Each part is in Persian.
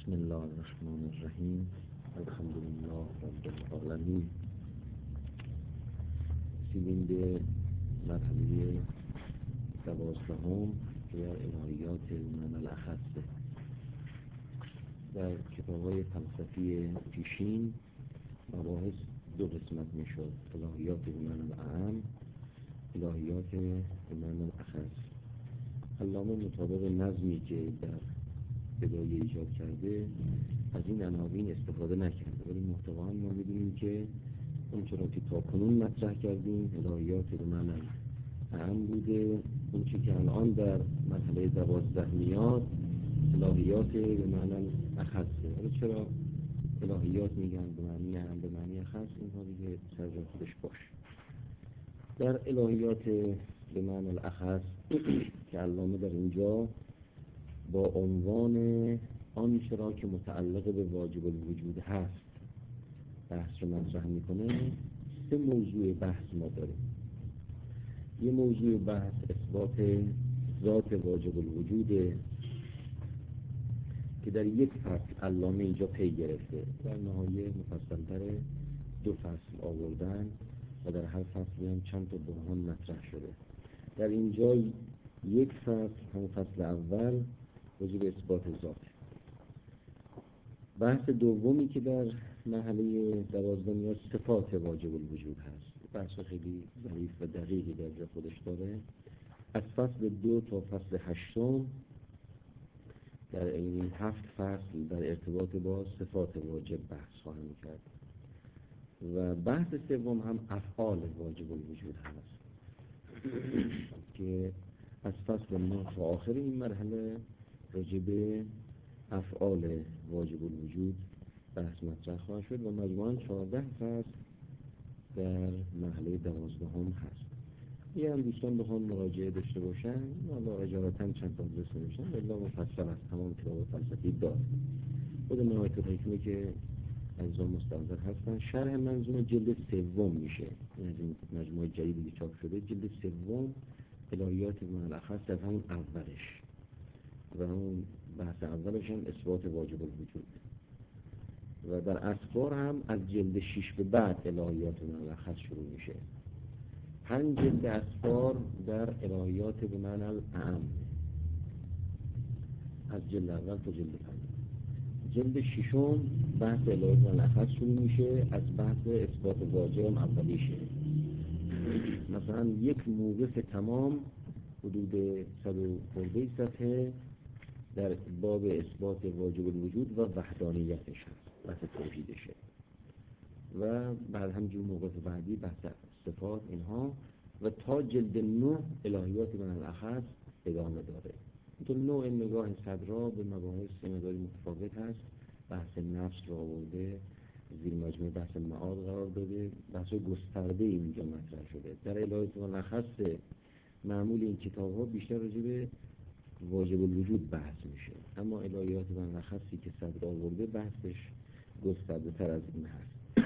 بسم الله الرحمن الرحیم. الحمد لله رب العالمین. رسیدیم به مرحله 12 که الهیات من الاخص. در کتاب‌های فلسفی پیشین مباحث دو قسمت میشد: الهیات من الاعم، الهیات من الاخص. علامه مطابق نظمی که در بدایه ایجاد کرده از این عناوین استفاده نکرده، ولی محتواً ما می‌دونیم که اون چرا که تا کنون مطرح کردیم الهیات به معنی اعم بوده. اون چی که الان در مرحله 12 میاد الهیات به معنی اخصه. ولی چرا الهیات میگن به معنی اعم به معنی اخص؟ اینها دیگه سر جای خودش باشه. در الهیات به معنی الاخص که علامه در اینجا با عنوان آنچه را که متعلق به واجب الوجود هست بحث رو مطرح میکنه. سه موضوع بحث ما داریم. یه موضوع بحث اثبات ذات واجب الوجوده که در یک فصل علامه اینجا پی گرفته. در نهایه مفصل‌تر 2 فصل آوردن و در هر فصلی هم چند تا برهان مطرح شده. در اینجا یک فصل، همون فصل اول، واجب اثبات ذات. بحث دومی که در مرحله 12 میاد صفات واجب الوجود هست. بحث خیلی ظریف و دقیقی در جا خودش داره. از فصل 2 تا فصل 8 در این 7 فصل در ارتباط با صفات واجب بحث خواهیم کرد. و بحث سوم هم افعال واجب الوجود هست که از فصل 9 تا آخر این مرحله راجع به افعال واجب الوجود بحث مطرح خواهد شد و مجموعاً 14 فصل در مرحله 12 هست. یه هم دوستان بخوان مراجعه داشته باشن والا اجارتاً چند تا درس نمیشن الا مفصل از تمام کتاب فلسفی داد. خود نهایت الحکمه که عزیزان مستحضر هستن شرح منظومه جلد 3 میشه. این از این مجموعه جدیدی که چاپ شده جلد 3 الهیات من الاخص در همون اولش و همون بحث اولش هم اثبات واجب الوجود و در اسفار هم از جلد 6 به بعد الهیات من الاخص شروع میشه. 5 جلد اسفار در الهیات به معنی الاعم از جلد اول تا جلد 5. جلد 6 بحث الهیات من الاخص شروع میشه از بحث اثبات واجب هم اولیشه. مثلا یک موقف تمام حدود 100 خورده صفحه در باب اثبات واجب الوجود و وحدانیتش هست، بحث توحیدشه. و بعد همجور موقف بعدی بحث صفات اینها و تا جلد 9 الهیات من الاخص ادامه داره. تو نوع نگاه صدرا به مباحث مقداری متفاوت هست. بحث نفس رو آورده، زیر مجموعه بحث معاد قرار داده، بحث گسترده اینجا مطرح شده. در الهیات من الاخص معمول این کتاب ها بیشتر راجع به واجب الوجود بحث میشه، اما الهیات من الاخصی که صدر آورده بحثش گسترده تر از این هست.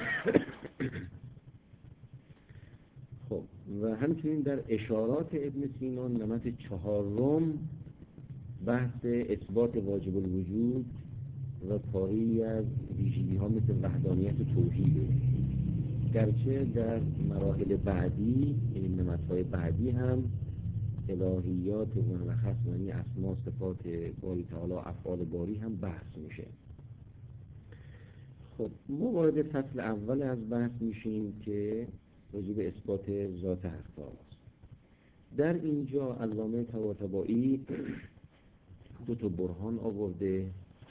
خب و همچنین در اشارات ابن سینا نمط 4 بحث اثبات واجب الوجود و پاری از ویژگی ها مثل وحدانیت و توحیده. گرچه در مراحل بعدی این نمط های بعدی هم الهیات و ملخص معنی اسما صفات باری تعالی افعال باری هم بحث میشه. خب ما وارد فصل اول از بحث میشیم که راجع به اثبات ذات حق تعالی است. در اینجا علامه طباطبایی 2 تا برهان آورده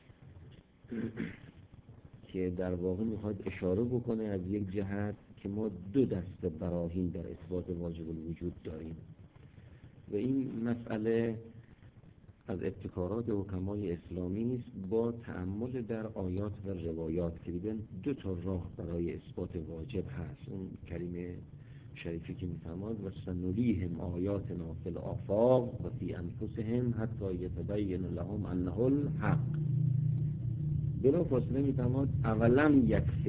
که در واقع میخواد اشاره بکنه از یک جهت که ما 2 دسته براهین در اثبات واجب الوجود داریم و این مسئله از ابتکارات حکمای اسلامی است با تأمل در آیات و روایات که دیدن 2 تا راه برای اثبات واجب هست. اون کلمه شریفی که میفرماد و سنریهم آیاتنا فی الآفاق و فی انفسهم حتی یتبین لهم انه الحق. بلا فاصله میفرماد اولم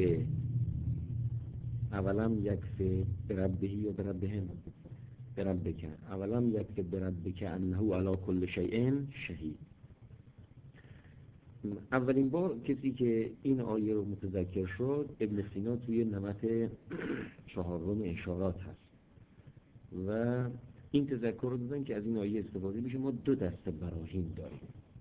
یکفه بربهی و بربهم بربک اولم یکفه بربک انه علی کل شیء شهید. اولین بار کسی که این آیه رو متذکر شد ابن سینا توی نمط چهارم اشارات هست و این تذکر رو دادن که از این آیه استفاده میشه. ما دو دسته براهین داریم.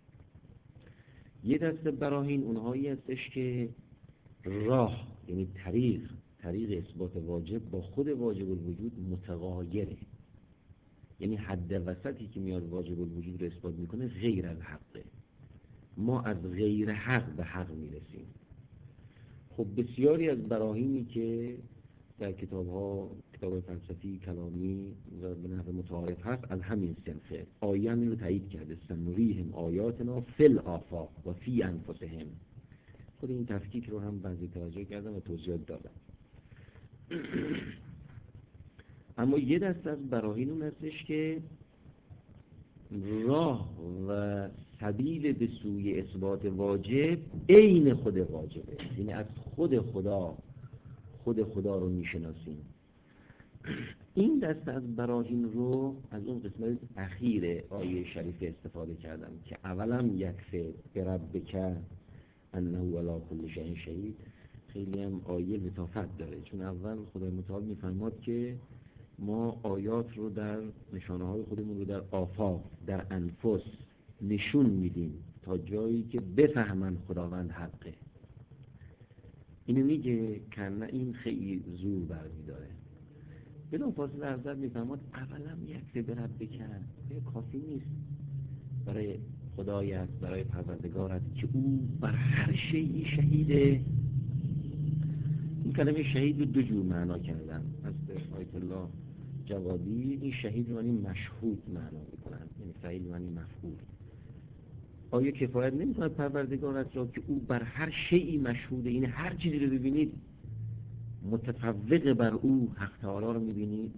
یه دسته براهین اونهایی هستش که راه، یعنی طریق اثبات واجب با خود واجب الوجود متغایره، یعنی حد وسطی که میاد واجب الوجود رو اثبات میکنه غیر از حقه. ما از غیر حق به حق میرسیم. خب بسیاری از براهینی که در کتاب فلسفی کلامی و به نحو متعارف هست از همین صنفه. آیه این رو تایید کرده: سنریهم آیاتنا فی الآفاق و فی انفسهم. خود این تفکیک رو هم بعضی توجه کردم و توضیحات دادم. اما یه دست از براهین اون هستش که راه و سبیل به سوی اثبات واجب عین خود واجبه، یعنی از خود خدا رو میشناسیم. این دست از براهین رو از اون قسمت اخیر آیه شریفه استفاده کردم که اولم یکفی بربک انه علی کل شیء شهید. خیلی هم آیه لطافت داره، چون اول خدای متعال میفرماد که ما آیات رو در نشانه های خودمون رو در آفاق، در انفس نشون میدیم تا جایی که بفهمن خداوند حقه. اینو میگه کنه این خیلی زور برمیداره. بدون فاصله حضرت میفرماد اولم یک برد بکن، کافی نیست برای خدایت، برای پروردگارت که او بر هر شیئی شهیده. این کلمه شهید رو دو جور معنا کردن از آیت الله جوادی. این شهید معنی مشهود معنا میکنن، یعنی فعیل معنی مفعول. آیا کفایت نمیکنه پروردگارت را که او بر هر شیئی مشهوده؟ این هر چیزی رو ببینید متفوق بر او حق تعالی رو میبینید.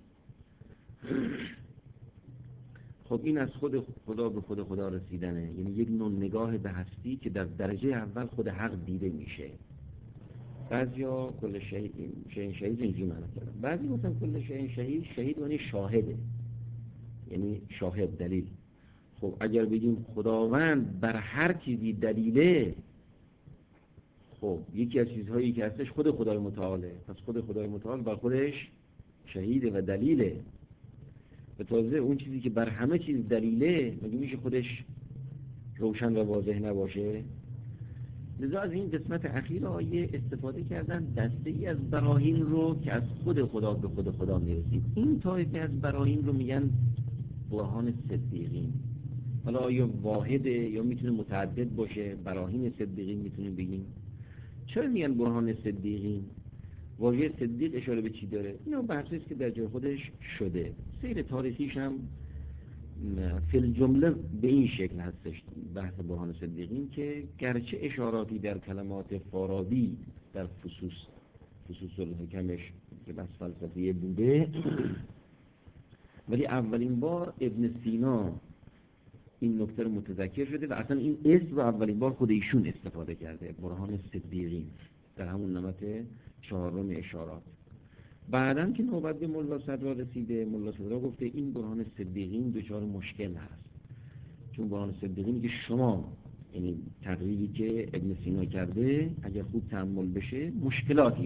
خب این از خود خدا به خود خدا رسیدنه، یعنی یک نوع نگاه به هستی که در درجه اول خود حق دیده میشه. بعضیا کل شهید اینجوری معنی کردن، بعضی مثلا کل شهید یعنی شاهده، یعنی شاهد، دلیل. خب اگر بگیم خداوند بر هر چیزی دلیله، خب یکی از چیزهایی که هستش خود خدای متعاله، پس خود خدای متعال بر خودش شهیده و دلیله. به تازه اون چیزی که بر همه چیز دلیله مگه میشه خودش روشن و واضح نباشه؟ لذا از این قسمت اخیر آیه استفاده کردن دسته ای از براهین رو که از خود خدا به خود خدا میرسید. این طایفه از براهین رو میگن برهان صدیقین. حالا آیا واحده یا میتونه متعدد باشه؟ براهین صدیقین میتونیم بگیم. چرا میگن برهان صدیقین؟ واژه صدیق اشاره به چی داره؟ اینا بحثی است که در جای خودش شده. سیر تاریخیش هم فی الجمله به این شکل هستش. بحث برهان صدیقین که گرچه اشاراتی در کلمات فارابی در فصوص الحکمش که بحث فلسفیه بوده، ولی اولین بار ابن سینا این نکته رو متذکر شده و اصلا این اسم رو اولین بار خود ایشون استفاده کرده، برهان صدیقین، در همون نمط چهارم اشارات. بعداً که نوبت به ملا صدرا رسیده، ملا صدرا گفته این برهان صدیقین دچار مشکل هست، چون برهان صدیقین که شما، یعنی تقریبی که ابن سینا کرده اگر خوب تأمل بشه مشکلاتی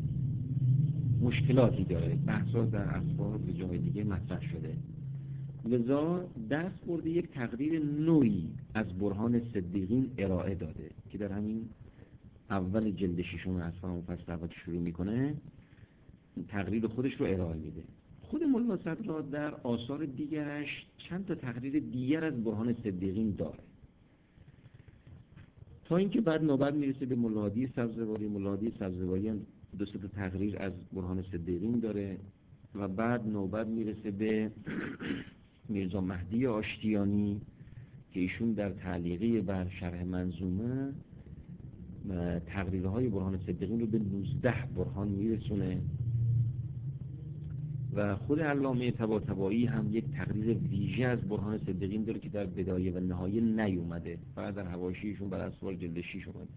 داره. بحثا در اسباب به جای دیگه مطرح شده. لذا دست برده یک تقریر نوعی از برهان صدیقین ارائه داده که در همین اول جلد ششم اصفهان فصل اول شروع میکنه، تقریر خودش رو ارائه میده. خود ملا صدرا در آثار دیگرش چند تا تقریر دیگر از برهان صدیقین داره، تا اینکه بعد نوبت میرسه به ملا هادی سبزواری. ملا هادی سبزواری هم دو سه تا تقریر از برهان صدیقین داره و بعد نوبت میرسه به میرزا مهدی آشتیانی که ایشون در تعلیقی بر شرح منظومه تقریرهای برهان صدیقین رو به 19 برهان میرسونه و خود علامه طباطبایی هم یک تقریر ویژه از برهان صدیقین داره که در بدایه و نهایه نیومده، فقط در حواشیشون بر اسوار جلد 6 اومده.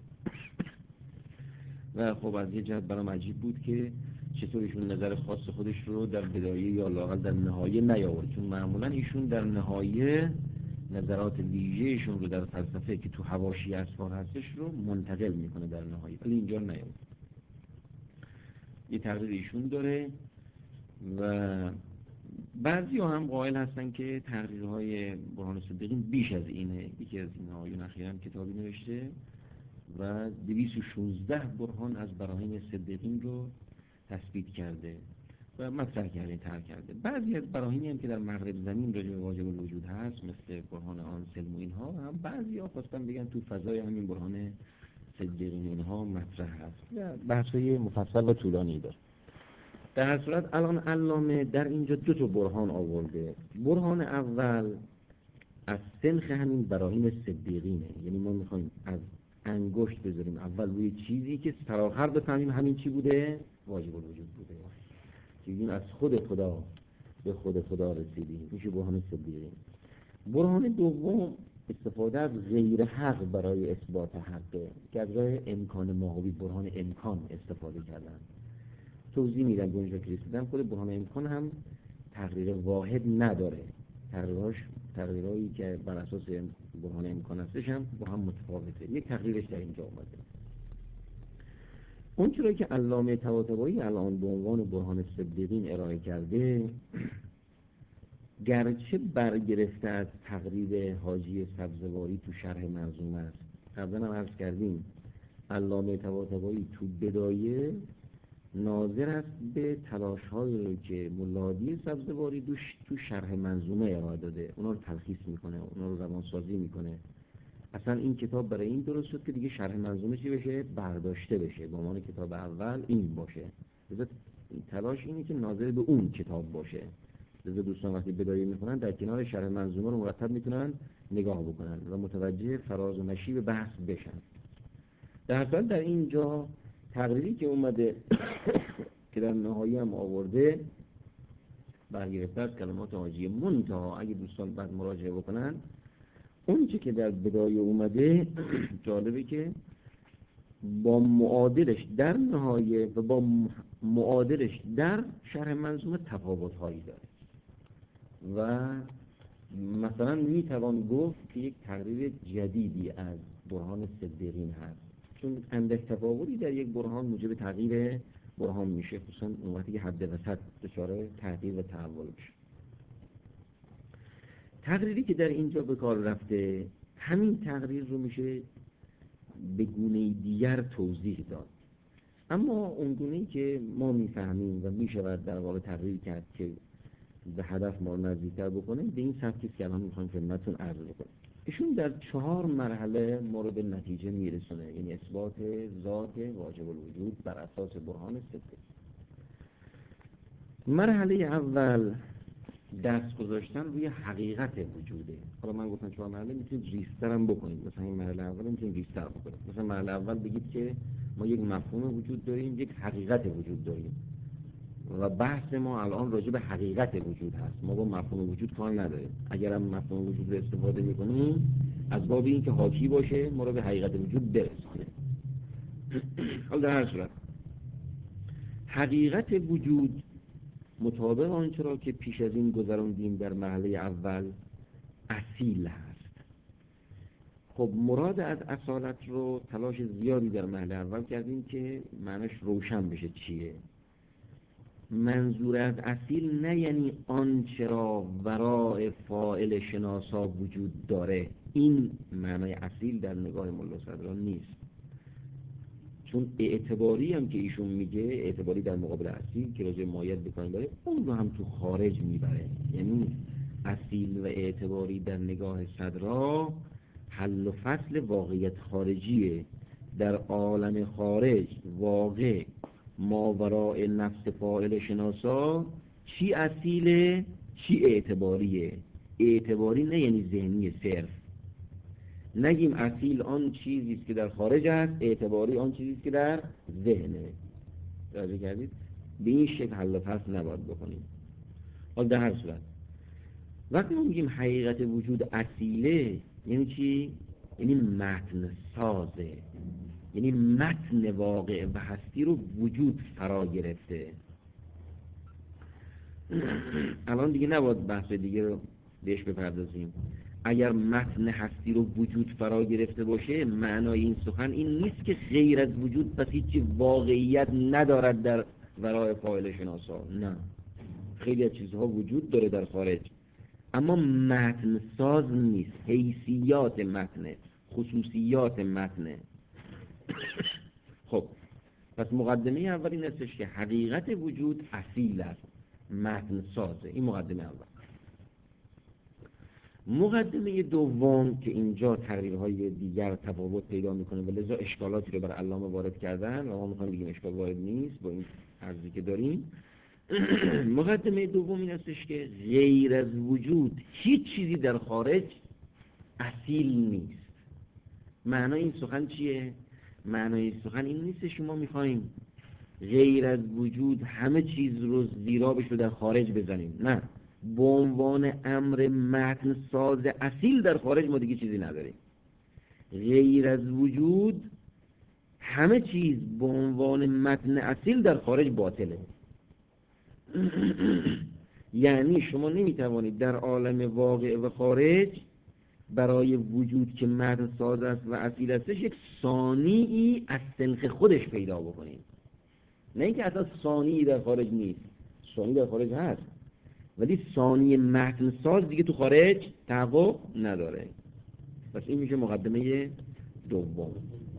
و خب از یه جهت برام عجیب بود که چطور ایشون نظر خاص خودش رو در بدایه یا لااقل در نهایه نیاورد، چون معمولا ایشون در نهایه نظرات ویژه‌شون رو در فلسفه که تو حواشی اسفار هستش رو منتقل میکنه در نهایت، ولی اینجا نیاد. یه تقریر ایشون داره و بعضی ها هم قائل هستن که تقریرهای برهان صدیقین بیش از اینه. یکی از این آقایون اخیراً کتابی نوشته و 216 برهان از براهین صدیقین رو تثبیت کرده و مطرح کرده، طرح کرده. بعضی از براهینی هم که در مغرب زمین راجع به واجب الوجود هست مثل برهان آنسلم و اینها، هم بعضی ها خواستن بگن تو فضای همین برهان صدیقین اینها مطرح هست و بحث‌های مفصل و طولانی داره. در هر صورت الان علامه در اینجا دو تا برهان آورده. برهان اول از سنخ همین براهین صدیقینه، یعنی ما میخوایم از انگشت بذاریم اول روی چیزی که سرآخر بفهمیم همین چی بوده، واجب الوجود بوده، که این از خود خدا به خود خدا رسیدیم، میشه برهان صدیقین. برهان دوم استفاده از غیر حق برای اثبات حقه که از راه امکان ماهوی، برهان امکان استفاده کردن. توضیح میدم اونجا که رسیدم. خود برهان امکان هم تقریر واحد نداره، تقریرهایی که بر اساس برهان امکان هستش هم با هم متفاوته. یک تقریرش در اینجا اومده. اون چرا که علامه طباطبایی الان به عنوان برهان صدیقین ارائه کرده، گرچه برگرفته از تقریر حاجی سبزواری تو شرح منظومه است. قبلا هم عرض کردیم علامه طباطبایی تو بدایه ناظر است به تلاش‌هایی که مولادی سبزواری تو شرح منظومه ارائه داده، اونا رو تلخیص میکنه، اونا رو روانسازی میکنه. اصلا این کتاب برای این درست شد که دیگه شرح منظومه چی بشه؟ برداشته بشه، به عنوان کتاب اول این باشه. لذا تلاش اینه که ناظر به اون کتاب باشه. لذا دوستان وقتی بدایه میکنن در کنار شرح منظومه رو مرتب میتونن نگاه بکنن و متوجه فراز و نشیب بحث بشن. در حال در اینجا تقریری که اومده که در نهایی هم آورده برگرفته از کلمات حاجی منتها، اگه دوستان بعد مراجعه بکنن اون چه که در بدایه اومده جالبه که با معادلش در نهایه و با معادلش در شرح منظومه تفاوت هایی داره و مثلا میتوان گفت که یک تقریر جدیدی از برهان صدیقین هست، چون اندک تفاوتی در یک برهان موجب تغییر برهان میشه، خصوصا اون وقتی که حد وسط دچار تغییر و تحول بشه. تقریری که در اینجا به کار رفته، همین تقریر رو میشه به گونه دیگر توضیح داد، اما اون گونه‌ای که ما میفهمیم و میشود در واقع تقریر کرد که به هدف ما نزدیکتر بکنه، به این سبکی که الان میخوام خدمتتون عرض کنم. ایشون در 4 مرحله ما رو به نتیجه میرسونه، یعنی اثبات ذات واجب الوجود بر اساس برهان صدیقین. مرحله اول دست گذاشتن روی حقیقت وجوده. حالا من گفتم 4 مرحله میتونید ریستر هم بکنید، مثلا این مرحله اول میتونید ریستر بکنید. مثلا مرحله اول بگید که ما یک مفهوم وجود داریم، یک حقیقت وجود داریم و بحث ما الان راجع به حقیقت وجود هست، ما با مفهوم وجود کار نداریم. اگر هم مفهوم وجود رو استفاده میکنیم از باب این که حاکی باشه ما رو به حقیقت وجود برسونه. حالا در هر صورت حقیقت وجود مطابق آنچه را که پیش از این گذراندیم در مرحله اول اصیل هست. خب مراد از اصالت رو تلاش زیادی در مرحله اول کردیم که معنیش روشن بشه چیه. منظور از اصیل نه یعنی آنچه را ورای فاعل شناسا وجود داره، این معنای اصیل در نگاه ملا صدران نیست، چون اعتباری هم که ایشون میگه، اعتباری در مقابل اصیل که راجع مایت بکنیم داره، اون رو هم تو خارج میبره. یعنی اصیل و اعتباری در نگاه صدرا حل و فصل واقعیت خارجیه. در عالم خارج واقع ماوراء نفس فاعل شناسا چی اصیله چی اعتباریه. اعتباری نه یعنی ذهنی صرف، نگیم اصیل آن چیزی است که در خارج است، اعتباری آن چیزی است که در ذهنه. راجع کردید؟ به این شکل حل و فصل نباید بکنیم. حالا در هر صورت وقتی ما میگیم حقیقت وجود اصیله یعنی چی؟ یعنی متن سازه، یعنی متن واقع و هستی رو وجود فرا گرفته. الان دیگه نباید بحث دیگه رو بهش بپردازیم. اگر متن هستی رو وجود فرا گرفته باشه، معنای این سخن این نیست که غیر از وجود پس هیچی واقعیت ندارد در ورای فاعل شناسا. نه، خیلی از چیزها وجود داره در خارج، اما متن ساز نیست، حیثیات متنه، خصوصیات متنه. خب پس مقدمه اول این هستش که حقیقت وجود اصیل است، متن سازه. این مقدمه اول. مقدمه دوم که اینجا تقریرهای دیگر تفاوت پیدا میکنه و لذا اشکالاتی رو برای علامه وارد کردن و ما میخوایم بگیم اشکال وارد نیست با این عرضی که داریم. مقدمه دوم این هستش که غیر از وجود هیچ چیزی در خارج اصیل نیست. معنای این سخن چیه؟ معنای این سخن این نیست شما میخوایم غیر از وجود همه چیز رو زیرابش رو در خارج بزنیم. نه، به عنوان امر متن ساز اصیل در خارج ما دیگه چیزی نداریم. غیر از وجود همه چیز به عنوان متن اصیل در خارج باطله. یعنی شما نمیتوانید در عالم واقع و خارج برای وجود که متن ساز است و اصیل استش یک ثانیی از سنخ خودش پیدا بکنید. نه اینکه اصلا ثانیی در خارج نیست، ثانی در خارج هست، ولی ثانی متن ساز دیگه تو خارج تحقق نداره. پس این میشه مقدمه دوم.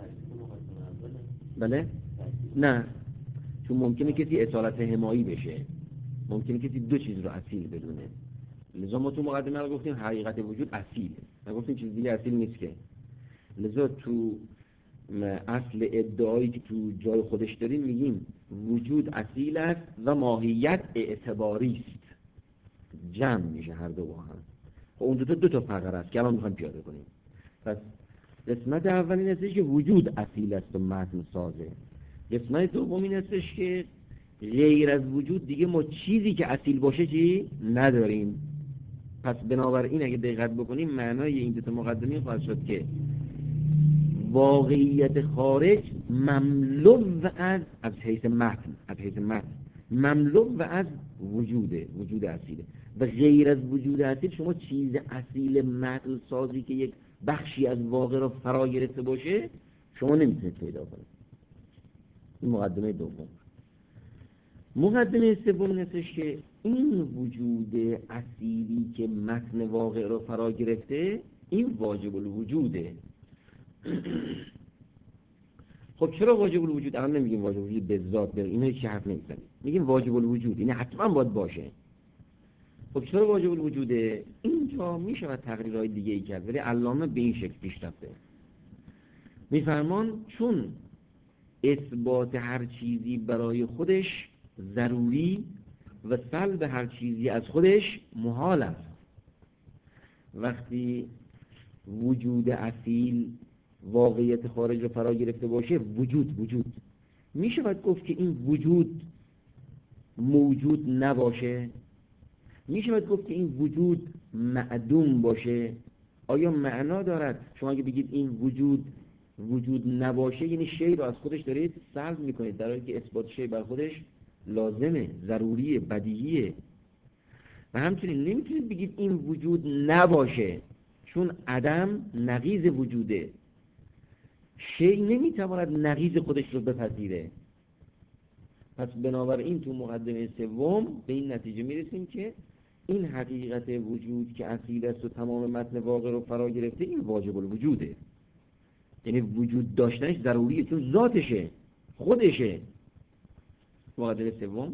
بله؟ نه، چون ممکنه کسی اصالت حمایی بشه، ممکنه کسی دو چیز رو اصیل بدونه. لذا ما تو مقدمه رو گفتیم حقیقت وجود اصیله، ما گفتیم چیز دیگه اصیل نیست که. لذا تو اصل ادعایی که تو جای خودش داریم میگیم وجود اصیل است و ماهیت اعتباری است. جمع میشه هر دو با هم. اون دو تا فقره است که الان میخوایم پیاده کنیم. پس قسمت اول این هستش که وجود اصیل است و متن سازه. قسمت دوم این هستش که غیر از وجود دیگه ما چیزی که اصیل باشه چی نداریم. پس بنابراین اگه دقت بکنیم معنای این دو تا مقدمه خواهد شد که واقعیت خارج مملو از حیث متن، مملو از وجود اصیله. و غیر از وجود اصیل شما چیز اصیل متن سازی که یک بخشی از واقع را فرا گرفته باشه شما نمیتونید پیدا کنید. این مقدمه دوم. مقدمه سوم هستش که این وجود اصیلی که متن واقع را فرا گرفته این واجب الوجوده. خب چرا واجب الوجود؟ الان نمیگیم واجب الوجود به ذات، اینا هیچ حرف نمیزنیم، میگیم واجب الوجود، یعنی حتما باید باشه. خب چرا واجب الوجوده؟ اینجا میشه تقریرهای دیگه ای کرد، ولی علامه به این شکل پیش رفته. میفرمان چون اثبات هر چیزی برای خودش ضروری و سلب هر چیزی از خودش محال است. وقتی وجود اصیل واقعیت خارج رو فرا گرفته باشه، وجود میشه باید گفت که این وجود موجود نباشه؟ میشه باید گفت که این وجود معدوم باشه؟ آیا معنا دارد شما اگه بگید این وجود نباشه یعنی شی رو از خودش دارید سلب میکنید، در حالی که اثبات شی بر خودش لازمه، ضروریه، بدیهیه. و همچنین نمیتونید بگید این وجود نباشه، چون عدم نقیض وجوده. شی نمیتواند نقیض خودش رو بپذیره. پس بنابراین تو مقدمه سوم به این نتیجه میرسیم که این حقیقت وجود که اصیل است و تمام متن واقع رو فرا گرفته این واجب الوجوده، یعنی وجود داشتنش ضروریه، چون ذاتشه، خودشه. مقدمه سوم.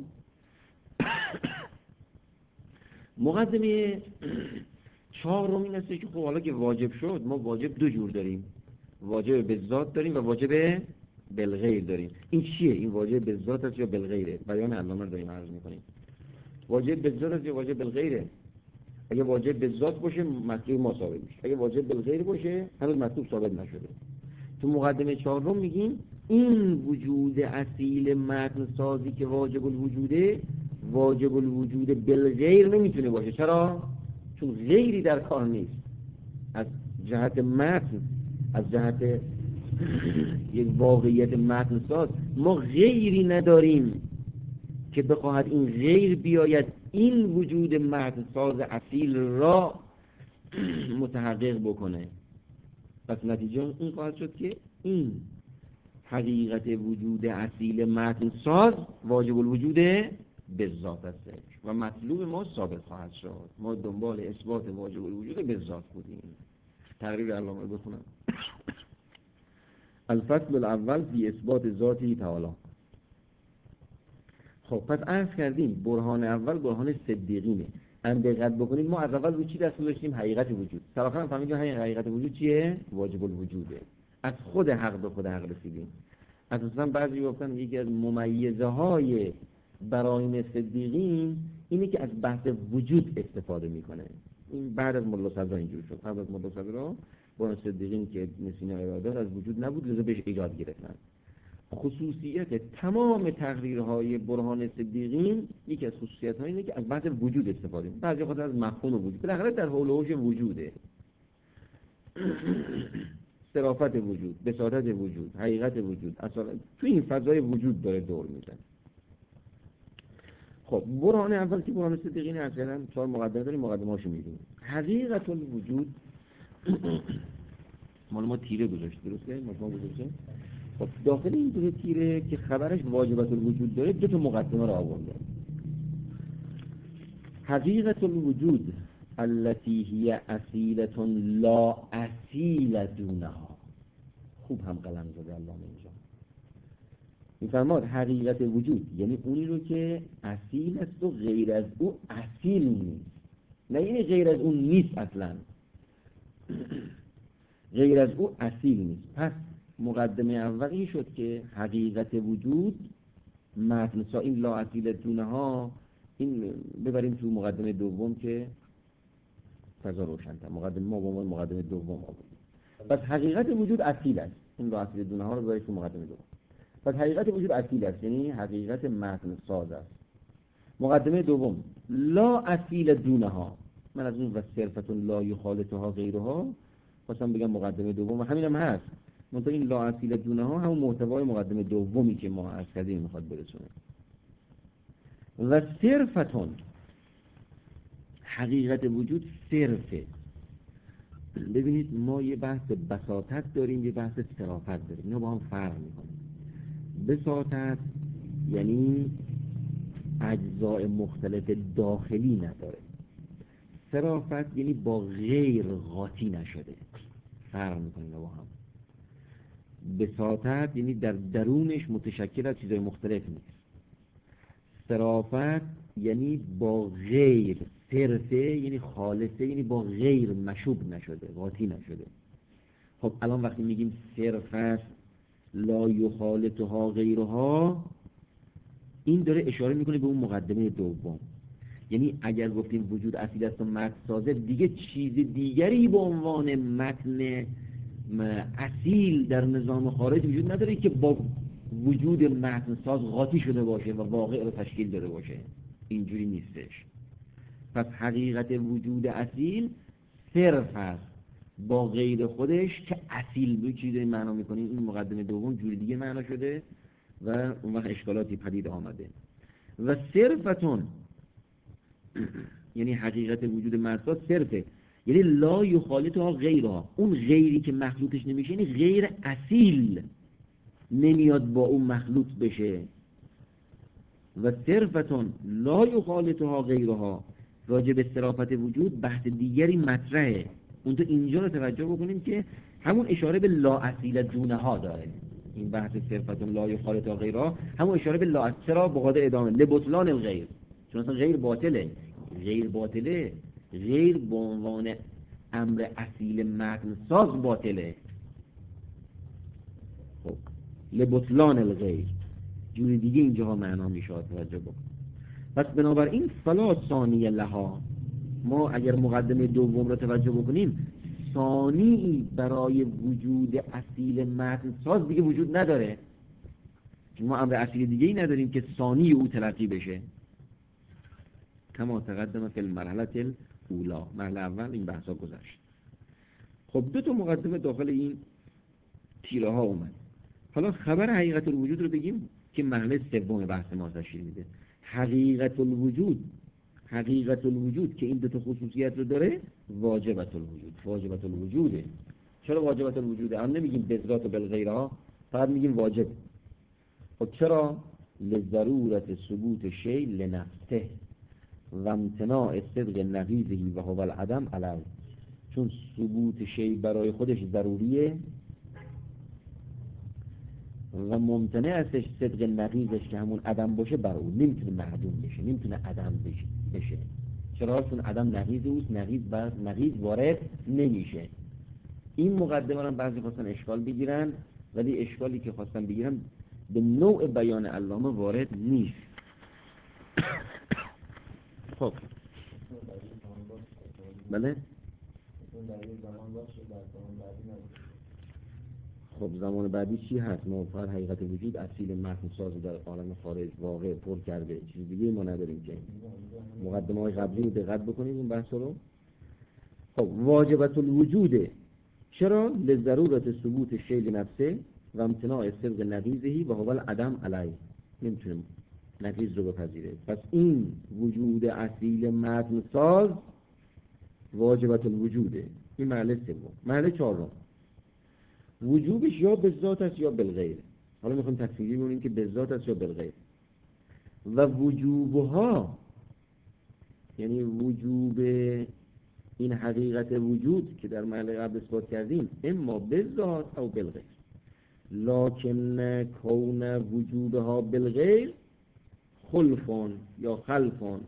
مقدمه چهارم این است که خب حالا که واجب شد، ما واجب دو جور داریم، واجب به ذات داریم و واجب بالغیر داریم. این چیه؟ این واجب به ذات است یا بالغیره؟ بیان علامه رو داریم عرض می‌کنیم. واجب به ذات است یا واجب بالغیره؟ اگه واجب به ذات باشه مطلوب ما ثابت میشه، اگه واجب بالغیر باشه هنوز مطلوب ثابت نشده. تو مقدمه چهارم میگیم این وجود اصیل متن سازی که واجب الوجوده، واجب الوجود بالغیر نمیتونه باشه. چرا؟ چون غیری در کار نیست. از جهت متن، از جهت یک واقعیت متن ساز ما غیری نداریم که بخواهد این غیر بیاید این وجود متن ساز اصیل را متحقق بکنه. پس نتیجه این خواهد شد که این حقیقت وجود اصیل متن ساز واجب الوجود به ذات است و مطلوب ما ثابت خواهد شد. ما دنبال اثبات واجب الوجود به ذات بودیم. تقریر علامه بخونم. الفصل الاول فی اثبات ذاته تعالی. خب پس عرض کردیم برهان اول برهان صدیقینه. هم دقت بکنید ما از اول رو چی دست داشتیم؟ حقیقت وجود. صراحا هم فهمیدیم حقیقت وجود چیه؟ واجب الوجوده. از خود حق به خود حق رسیدیم. اساسا بعضی گفتن یکی از ممیزه های براهین صدیقین اینه که از بحث وجود استفاده میکنه. این بعد از ملا صدرا اینجور شد. قبل از ملا صدرا برهان صدیقین که نسین اراده از وجود نبود لذا بهش ایجاد گرفتن. خصوصیت تمام تقریرهای برهان صدیقین یکی از خصوصیت‌ها اینه که از بحث وجود استفاده می‌کنه. بعضی وقت از مفهوم وجود. بالاخره در حول و حوش وجوده. صرافت وجود، بساطت وجود، حقیقت وجود، اصلا تو این فضای وجود داره دور میزنه. خب برهان اول که برهان صدیقین عرض کردن 4 مقدمه داریم، مقدمه‌هاشو می‌بینیم. حقیقت الوجود مال ما تیره گذاشته، درسته؟ ما گذاشته. خب داخل این دو تیره که خبرش واجبات الوجود داره 2 مقدمه را آورده. حقیقت الوجود التي هي اصیلة لا اصیل دونها. خوب هم قلم زده علامه اینجا. میفرماد حقیقت وجود یعنی اونی رو که اصیل است و غیر از او اصیل نیست. نه یعنی غیر از اون نیست اصلا. غیر از او اصیل نیست. پس مقدمه اول این شد که حقیقت وجود متن این لا اصیل دونها. این ببریم تو مقدمه دوم که فضا روشن‌تر. مقدمه ما با مقدمه دوم آورد. پس حقیقت وجود اصیل است. این لا اصیل دونها رو ببرید تو مقدمه دوم. پس حقیقت وجود اصیل است یعنی حقیقت متن ساز است. مقدمه دوم لا اصیل دونها. من از اون و صرفت لا یخالطها غیرها خواستم بگم مقدمه دوم و همینم هست. منتها این لا اصیل دونها همون محتوای مقدمه دومی که ما عرض کردیم میخواد برسونه. و صرفتون حقیقت وجود صرفه. ببینید ما یه بحث بساطت داریم، یه بحث صرافت داریم. اینا با هم فرق میکنه. بساطت یعنی اجزاء مختلف داخلی نداره. صرافت یعنی با غیر قاطی نشده. فرق میکنه با هم. بساطت یعنی در درونش متشکل از چیزای مختلف نیست. صرافت یعنی با غیر، صرفه یعنی خالصه یعنی با غیر مشوب نشده، قاطی نشده. خب الان وقتی میگیم صرف است لا یخالطها غیرها، این داره اشاره میکنه به اون مقدمه دوم. یعنی اگر گفتیم وجود اصیل است و متن سازه، دیگه چیز دیگری به عنوان متن اصیل در نظام خارج وجود نداره که با وجود متن ساز قاطی شده باشه و واقع رو تشکیل داده باشه. اینجوری نیستش. پس حقیقت وجود اصیل صرف است با غیر خودش که اصیل به چیزی معنا میکنه. این مقدمه دوم جوری دیگه معنا شده و اون وقت اشکالاتی پدید آمده. و صرفتون یعنی حقیقت وجود متن صرفه یعنی لا یخالطها غیرها. اون غیری که مخلوطش نمیشه یعنی غیر اصیل نمیاد با اون مخلوط بشه. و صرفتون لا یخالطها غیرها. راجع به صرافت وجود بحث دیگری مطرحه. اون تو اینجا رو توجه بکنیم که همون اشاره به لا اصیل دونها داره. این بحث صرفتون لا یخالطها غیرها همون اشاره به لا اصیل را به قاعده ادامه لبطلان الغیر. چون اصلا غیر باطله. غیر باطله. غیر به عنوان امر اصیل متن ساز باطله. خب لبطلان الغیر جوری دیگه اینجاها معنا میشه توجه بکن. پس بنابراین فلا ثانی لها. ما اگر مقدمه دوم رو توجه بکنیم ثانی برای وجود اصیل متن ساز دیگه وجود نداره. چون ما امر اصیل دیگه ای نداریم که ثانی او تلقی بشه. کما تقدم فی المرحله الاولی. مرحله اول این بحثا گذشت. خب 2 مقدمه داخل این تیره ها اومد. حالا خبر حقیقت الوجود رو بگیم که مرحله سوم بحث ما تشکیل میده. حقیقت الوجود حقیقت الوجود که این دو تا خصوصیت رو داره واجبت الوجود، واجبت الوجوده. چرا واجبت الوجوده؟ هم نمیگیم بذات و بالغیرها، فقط میگیم واجب. خب چرا؟ لضرورت ثبوت شیء لنفسه و امتناع صدق نقیضه و هو العدم علیه. چون ثبوت شیء برای خودش ضروریه و ممتنع ازش صدق نقیضش که همون عدم باشه بر اون نمیتونه معدوم بشه، نمیتونه عدم بشه. چرا؟ چون عدم نقیض اوست، نقیض وارد نمیشه. این مقدمه رو بعضی خواستن اشکال بگیرن، ولی اشکالی که خواستن بگیرن به نوع بیان علامه وارد نیست. خب بله. خب زمان بعدی چی هست؟ ما فقط حقیقت وجود اصیل متن ساز در عالم خارج واقع پر کرده، چیز دیگه ما نداریم که. مقدمه های قبلی رو دقت بکنید این بحث رو. خب واجبت الوجوده. چرا؟ لضرورت ثبوت شیء لنفسه و امتناع صدق نقیضه و هو العدم علیه. نمیتونه نقیض رو بپذیره. پس این وجود اصیل متن ساز واجبت الوجوده. این مرحله سوم. مرحله چهارم وجوبش یا به ذات است یا بالغیر. حالا میخوایم تفصیلی ببینیم که به ذات است یا بالغیر. و وجوبها یعنی وجوب این حقیقت وجود که در مرحله قبل اثبات کردیم اما به ذات او بالغیر، لکن کون وجوبها بالغیر خلفون یا خلفون.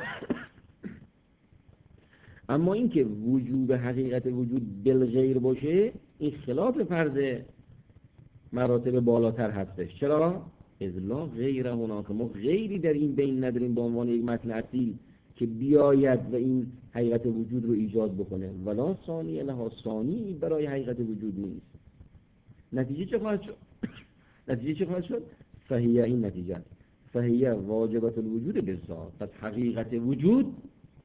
اما این که وجوب حقیقت وجود بالغیر باشه این خلاف فرض مراتب بالاتر هستش. چرا؟ اذلا غیر هناک، ما غیری در این بین نداریم به عنوان یک متن اصیل که بیاید و این حقیقت وجود رو ایجاد بکنه. ولا ثانی لها، ثانی برای حقیقت وجود نیست. نتیجه چه خواهد شد؟ نتیجه چه خواهد شد؟ فهیه، این نتیجه فهیه واجبت الوجود بالذات. پس حقیقت وجود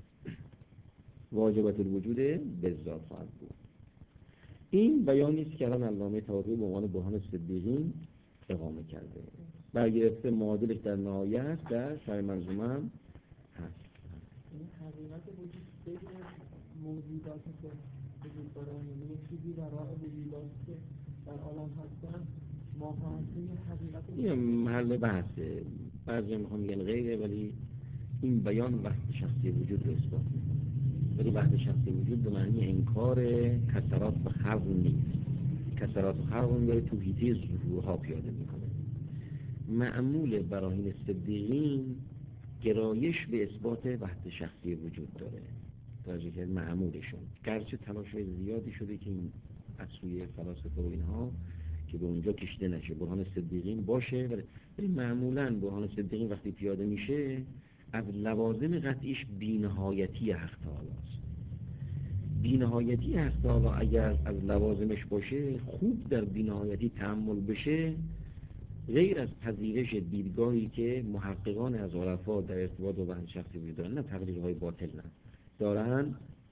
واجبت الوجود بالذات خواهد بود. این بیانی است که الان علامه طحاوی به عنوان برهان صدیقین اقامه کرده. برگرفته معادلش در نهایه هست، در شرح منظومه هم هست. این حقیقت وجود بین موجوداتی که وجود دارن، یعنی چیزی در راه وجوداتی که در عالم هستن ماهانه حقیقت این محل بحثه. بعضی میخوام میگن غیره، ولی این بیان وحدت شخصی وجود رو اثبات میکنه. ولی وحدت شخصی وجود به معنی انکار کسرات و خلق نیست. کسرات و خلق رو تو حیطه ظهورها پیاده میکنه. معمول براهین صدیقین گرایش به اثبات وحدت شخصی وجود داره. توجه کرد؟ معمولشون گرچه تلاش‌های زیادی شده که این از سوی فلاسفه و اینها که به اونجا کشیده نشه، برهان صدیقین باشه، ولی معمولاً برهان صدیقین وقتی پیاده میشه از لوازم قطعیش بی‌نهایتی حق تعالی است. بی‌نهایتی حق تعالی اگر از لوازمش باشه، خوب در بی‌نهایتی تأمل بشه، غیر از پذیرش دیدگاهی که محققان از عرفا در ارتباط با وحدت شخصی وجود دارن، نه تقریرهای باطل نه دارن،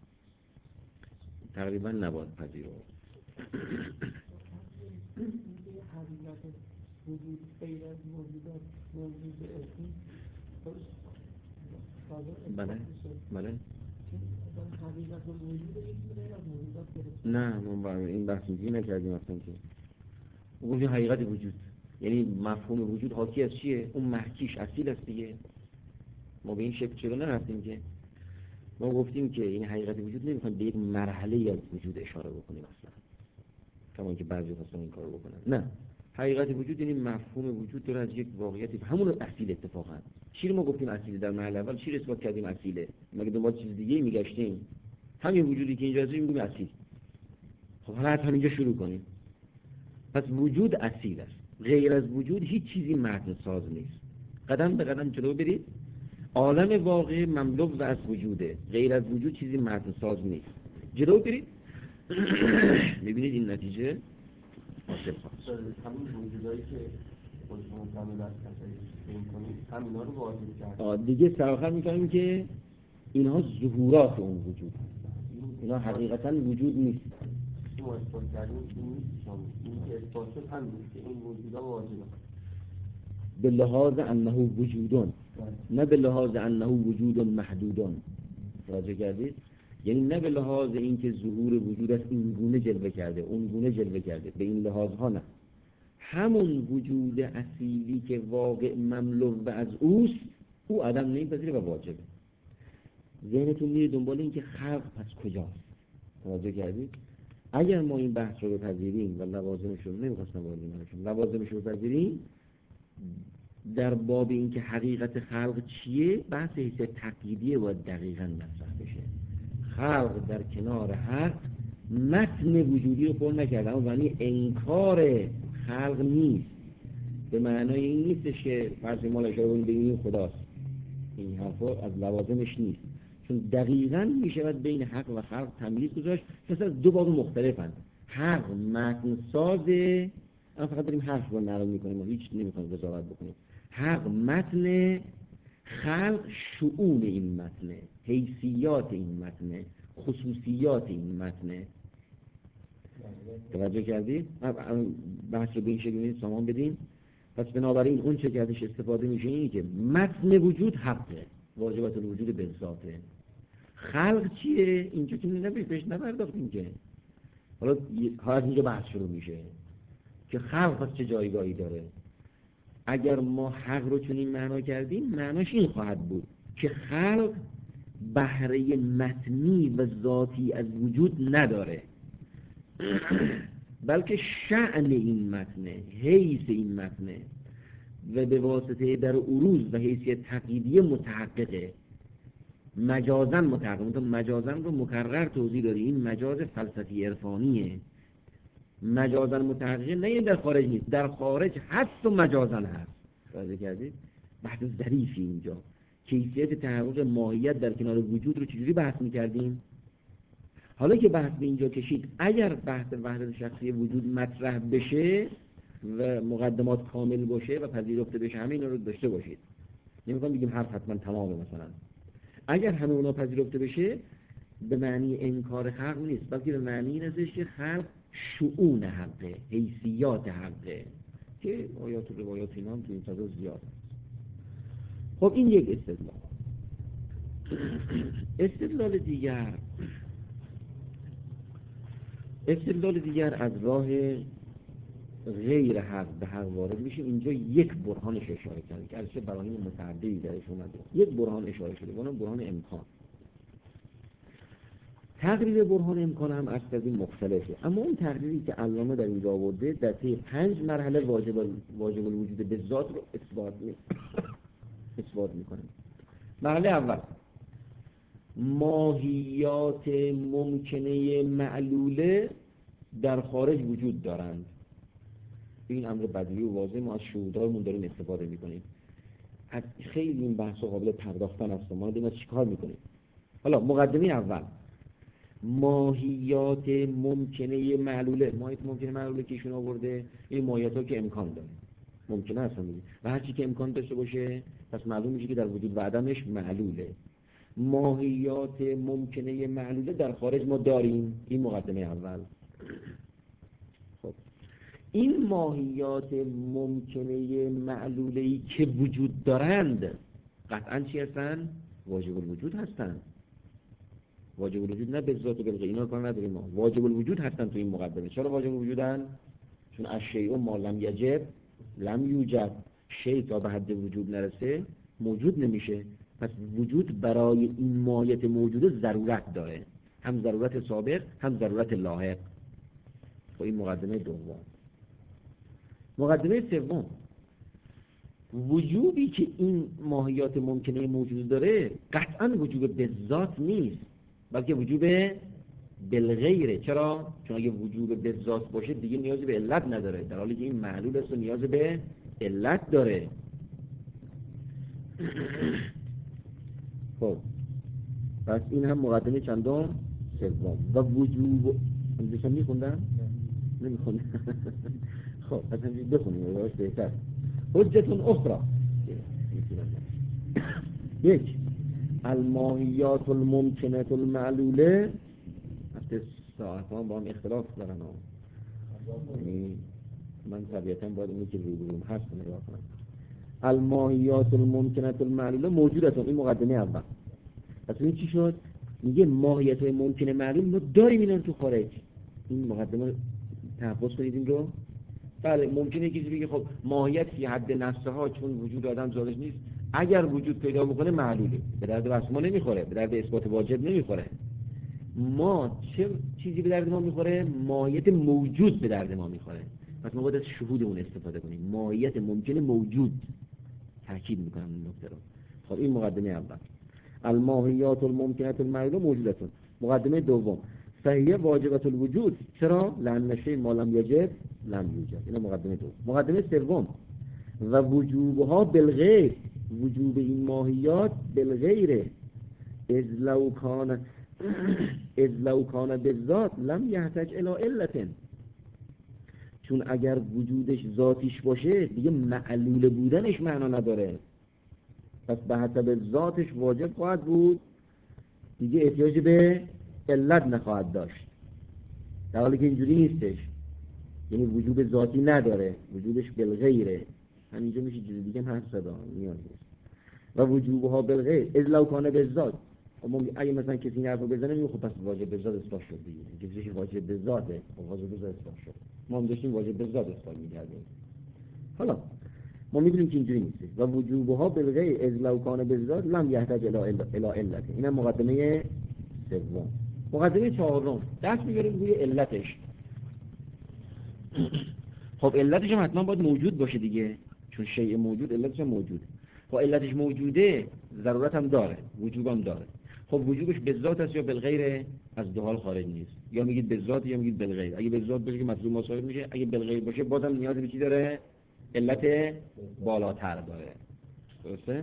تقریبا نباید پذیرو. حقیقت وجود غیر از موجودات موجود اسمی بله بله حقیقت وجود غیر از موجودات نه، ما این بحث اینجوری نکردیم اصلا که وجود حقیقت وجود یعنی مفهوم وجود حاکی از چیه؟ اون محکیش اصیل است دیگه. ما به این شکل چرا نرفتیم که ما گفتیم که این حقیقت وجود نمیخوایم به یک مرحله از وجود اشاره بکنیم اصلا، کما که بعضی خواستن این کارو بکنن. نه، حقیقت وجود یعنی مفهوم وجود داره از یک واقعیتی، همون اصیل. اتفاقا چی رو ما گفتیم اصیله در مرحله اول؟ چی رو اثبات کردیم اصیله؟ مگه دنبال چیز دیگه میگشتیم؟ همین وجودی که اینجا هست میگیم اصیل. خب حالا از همینجا شروع کنیم. پس وجود اصیل است. غیر از وجود هیچ چیزی متن ساز نیست. قدم به قدم جلو برید. عالم واقع مملو از وجوده. غیر از وجود چیزی متن ساز نیست. جلو برید میبینید این نتیجه حاصل خواهد. همین وجودایی که خودشون کامل از کسایی می‌کنید همینا رو واضح کرد. دیگه سراخر میکنیم که اینها ظهورات اون وجود، اینا حقیقتا وجود نیست. ما اثبات کردیم این که اثبات شد همین که این وجودا واجبه به لحاظ انه وجودون، نه به لحاظ انه وجود محدودان. توجه کردید؟ یعنی نه به لحاظ اینکه ظهور وجود است این گونه جلوه کرده اون گونه جلوه کرده، به این لحاظ ها نه. همون وجود اصیلی که واقع مملو و از اوست، او عدم نمیپذیره و واجبه. ذهنتون میره دنبال این که خلق پس کجاست. توجه کردید؟ اگر ما این بحث رو بپذیریم و لوازمش رو نمیخواستم وارد این لوازمش رو بپذیریم در باب این که حقیقت خلق چیه، بحث حیثیت تقییدیه باید دقیقاً مطرح بشه. خلق در کنار حق متن وجودی رو پر نکرده، اما معنی انکار خلق نیست. به معنای این نیستش که فرض ما اشاره کنیم ببینیم خداست، این حرفا از لوازمش نیست، چون دقیقاً میشود بین حق و خلق تمییز گذاشت. پس از دو باب مختلفن. حق متن سازه، اما فقط داریم حرف رو نقل میکنیم و هیچ نمیخوایم قضاوت بکنیم. حق متن، خلق شؤون این متنه، حیثیات این متنه، خصوصیات این متنه. توجه کردید؟ بحث رو به این شکل سامان بدیم. پس بنابراین اون چه که ازش استفاده میشه اینه که متن وجود حقه، واجبات الوجود به ذاته. خلق چیه؟ اینجا که بهش نپرداختیم که. حالا از اینجا بحث شروع میشه که خلق پس چه جایگاهی داره. اگر ما حق رو چنین معنا کردیم، معناش این خواهد بود که خلق بهره متنی و ذاتی از وجود نداره، بلکه شأن این متنه، حیث این متنه و به واسطه در عروض و حیثیت تقییدیه متحققه، مجازن متحققه. مجازن رو مکرر توضیح داری، این مجاز فلسفی عرفانیه. مجازن متحققه نه این در خارج نیست، در خارج هست و مجازن هست. واضح کردید؟ بحث ظریفی اینجا. کیفیت تحقق ماهیت در کنار وجود رو چجوری بحث می‌کردیم؟ حالا که بحث به اینجا کشید، اگر بحث وحدت شخصی وجود مطرح بشه و مقدمات کامل باشه و پذیرفته بشه، همه اینا رو داشته باشید. نمی‌خوام بگیم حرف حتما تمامه. مثلا اگر همه اونا پذیرفته بشه، به معنی انکار خلق نیست، بلکه به معنی این هستش که خلق شؤون حقه، حیثیات حقه، که آیات و روایات اینا هم تو این فضا زیاد. خب این یک استدلال. استدلال دیگر از راه غیر حق به حق وارد میشه. اینجا یک برهانش اشاره کرده که البته براهین متعددی درش اومده. یک برهان اشاره شده، اونم برهان امکان. تقریر برهان امکان هم از این مختلفه، اما اون تقریری که علامه در اینجا آورده در طی 5 مرحله واجب الوجود به ذات رو اثبات میکنه. مرحله اول، ماهیات ممکنه معلوله در خارج وجود دارند. این امر بدیهی و واضح، ما از شهودهامون داریم استفاده میکنیم. خیلی این بحث قابل پرداختن است. ما دیگه چیکار میکنیم؟ حالا مقدمه اول، ماهیات ممکنه معلوله. ماهیت ممکنه معلوله که ایشون آورده، این ماهیت‌ها که امکان داره، ممکنه هستن و هر چی که امکان داشته باشه پس معلوم میشه که در وجود و عدمش معلوله. ماهیات ممکنه معلوله در خارج ما داریم. این مقدمه اول. خب این ماهیات ممکنه معلوله‌ای که وجود دارند قطعاً چی هستن؟ واجب الوجود هستن. واجب الوجود نه به ذات و بالغیب، اینا کار نداریم ما. واجب الوجود هستن تو این مقدمه. چرا واجب الوجودن؟ چون الشیء ما لم یجب لم یوجد. شیء تا به حد وجود نرسه موجود نمیشه. پس وجود برای این ماهیت موجوده ضرورت داره، هم ضرورت سابق هم ضرورت لاحق. خب این مقدمه دوم. مقدمه سوم، وجودی که این ماهیات ممکنه موجود داره قطعاً وجود به ذات نیست، بلکه وجود بالغیره. چرا؟ چون اگه وجود به ذات باشه دیگه نیازی به علت نداره، در حالی که این معلول است و نیاز به علت داره. خب پس این هم مقدمه چندم؟ سوم. و وجود اینجا میخوندم؟ نمیخوندم. خب پس اینجا بخونیم یواش بهتر. حجتون اخرى. یک، الماهیات الممکنه المعلوله. هفته ساعت ها با هم اختلاف دارن یعنی من طبیعتا باید اونی که روبروم هست نگاه کنم. الماهیات الممکنه المعلوله موجودتون. این مقدمه اول. پس این چی شد؟ میگه ماهیت های ممکنه معلول ما داریم اینا تو خارج. این مقدمه تحفظ کنید این رو. بله ممکنه کسی بگه خب ماهیت فی حد نفسه ها چون وجود آدم ذاتش نیست، اگر وجود پیدا بکنه معلوله، به درد بحث ما نمیخوره، به درد اثبات واجب نمیخوره. ما چه چیزی به درد ما میخوره؟ ماهیت موجود به درد ما میخوره. پس ما باید از شهود اون استفاده کنیم. ماهیت ممکنه موجود، تاکید میکنم این نکته رو. خب این مقدمه اول. الماهیات الممکنه المعلوله موجودتون. مقدمه دوم، فهیه واجبت الوجود. چرا؟ لأن شیء ما لم یجب لم یوجد. این مقدمه دوم. مقدمه سوم، و وجوبها بالغیر. وجوب این ماهیات بالغیره. اذ لو کان بالذات لم یحتاج الی علت. چون اگر وجودش ذاتیش باشه دیگه معلول بودنش معنا نداره، پس به حسب ذاتش واجب خواهد بود، دیگه احتیاج به علت نخواهد داشت. در حالی که اینجوری نیستش، یعنی وجوب ذاتی نداره، وجودش بالغیره. همینجا میشه چیز دیگه هم هست صدا میاد. و وجوبها بالغیر اذ لو کان بالذات. اگه مثلا کسی این حرفو بزنه میگه خب پس واجب به ذات اثبات شد دیگه. کسی واجب به ذاته، واجب به ذات اثبات شد. ما هم داشتیم واجب به ذات اثبات می‌کردیم. حالا ما می‌دونیم که اینجوری نیست. و وجوبها بالغیر اذ لو کان بالذات لم یحتاج الی علت. اینم مقدمه سوم. مقدمه چهارم دست می‌بریم روی علتش. خب علتش هم حتما باید موجود باشه دیگه، چون شیء موجود علتش هم موجوده. خب علتش موجوده ضرورت هم داره، وجوب هم داره. خب وجوبش به ذات است یا بالغیر؟ از دو حال خارج نیست. یا میگید به ذات یا میگید بالغیر. اگه به ذات باشه که مطلوب مسائل میشه، اگه بالغیر باشه بازم نیاز به چی داره؟ علت بالاتر داره. درسته؟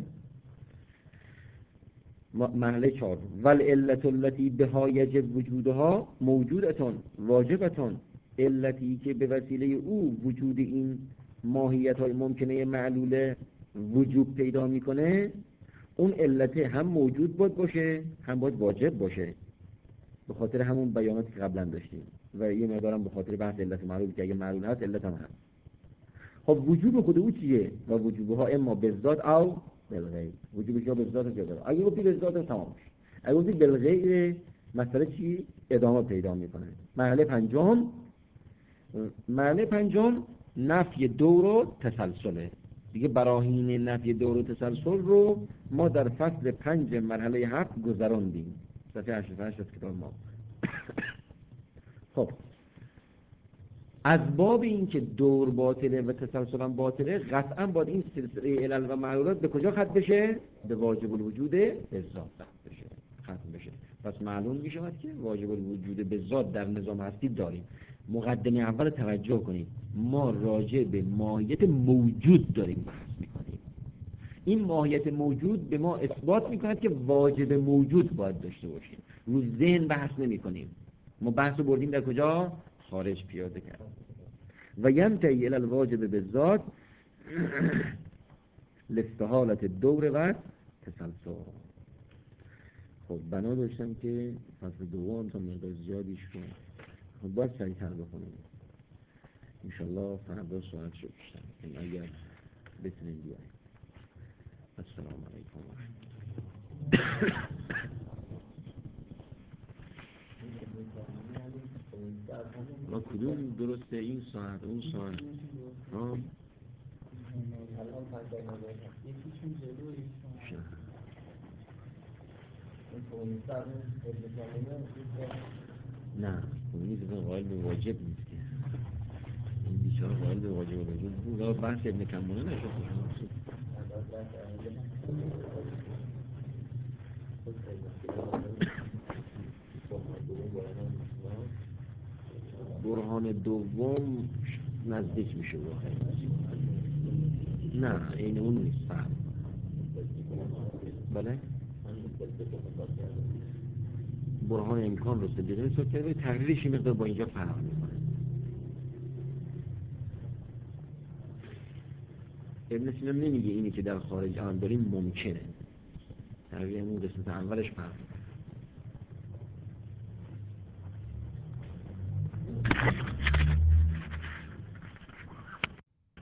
مرحله 4 والعلت التي بها یجب وجودها موجودتون واجبتون. علتی که به وسیله او وجود این ماهیت های ممکنه معلوله وجوب پیدا میکنه، اون علت هم موجود باشه هم باید واجب باشه، به خاطر همون بیاناتی که قبلا داشتیم و یه مقدارم به خاطر بحث علت معلول که اگه معلول هست علت هم هست. خب وجوب خود او چیه؟ و وجوبها اما بالذات او بالغیر. وجوبش یا بالذات یا بالغیر. اگه گفتی بالذات تمام میشه، اگه گفتی بالغیر مسئله چی؟ ادامه پیدا میکنه. مرحله پنجم نفی دور و تسلسله. دیگه براهین نفی دور و تسلسل رو ما در فصل 5 مرحله 7 گذراندیم. صفحه 88 از کتاب ما. خب از باب این که دور باطله و تسلسل هم باطله، قطعا باید این سلسله علل و معلولات به کجا ختم بشه؟ به واجب الوجود به ذات ختم بشه. پس معلوم می شود که واجب الوجود به ذات در نظام هستی داریم. مقدمه اول توجه کنید، ما راجع به ماهیت موجود داریم بحث میکنیم. این ماهیت موجود به ما اثبات میکند که واجب موجود باید داشته باشیم. رو ذهن بحث نمی کنیم. ما بحث رو بردیم در کجا؟ خارج پیاده کردیم. و ینتهی الی الواجب بالذات لاستحالة دور و تسلسل. خب بنا داشتم که فصل دوم تا مقدار زیادیش رو خب باید سریع‌تر بخونیم. انشالله فردا ساعت شد بیشتر اگر بتونیم بیاییم. السلام علیکم و رحمت الله. کدوم درسته؟ این ساعت اون ساعت نه کمونیسم قائل به واجب نیست که این بیچاره قائل به واجب وجود بود. بحث ابن کمونه نشد. برهان دوم نزدیک میشه واقعا. نه این اون نیست. بله برهان امکان رو صدیقه حساب کرده، تقریرش این مقدار با اینجا فرق میکنه. ابن سینا نمیگه اینی که در خارج آن داریم ممکنه، تقریرمون قسمت اولش فرق میکنه.